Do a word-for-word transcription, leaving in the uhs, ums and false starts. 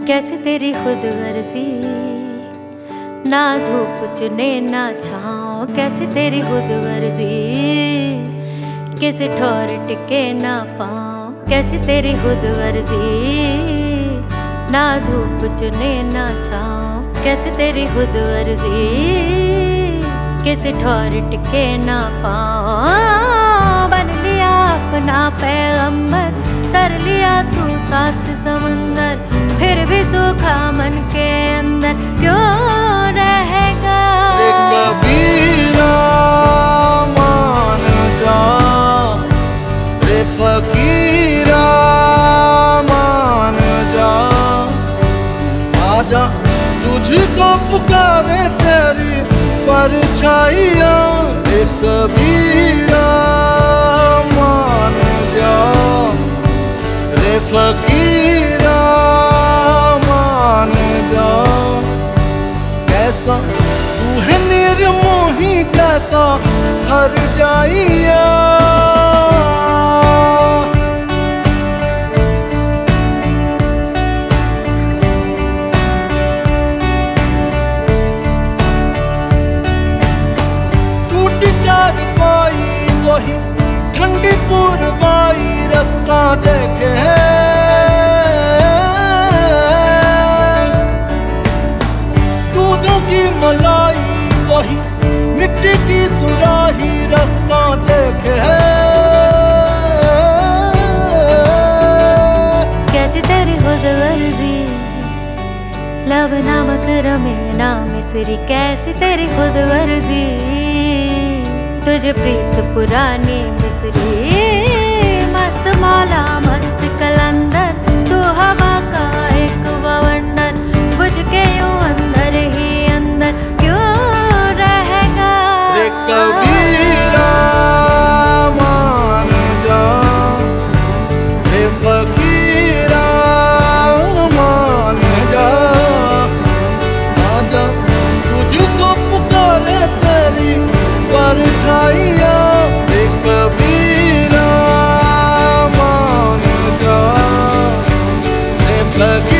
कैसे तेरी खुद गर्जी, ना धूप चुने ना छाँव। कैसे तेरी खुद गर्जी, किसी ठोर टिके ना पाँव। कैसे तेरी खुद गर्जी, ना धूप चुने ना छाँव। कैसे तेरी खुद गर्जी, किसी ठोर टिके ना पाँव। बन लिया अपना पैगंबर, तर लिया तू सात समंदर, फिर भी सूखा मन के अंदर क्यों रहेगा। रे कबीरा मान जा, रे फकीरा मान जा, आजा तुझको पुकारे तेरी परछाइयाँ। रे कबीरा मान जा, रे फकीरा मान जा। कैसा तू है निर्मोही, कैसा हर जाइया। टूटी चार पाई वही ठंडी पुरवाई, रास्ता देखे दूधों की मलाई वही मिट्टी की सुराही, रास्ता देखे। कैसी तेरी खुद गर्जी, लब नामक रमे ना मिसरी। कैसी तेरी खुद गर्जी, तुझे प्रीत पुरानी मिसरी। मस्त मौला मस्त कलंदर, तू हवा का एक बवंडर। बुझ के यूं अंदर ही अंदर क्यों रहेगा। रे कबीरा मान जा, रे फकीरा मान जा, आजा तुझको पुकारे तेरी परछाइयाँ। रे कबीरा मान जा, रे फकीरा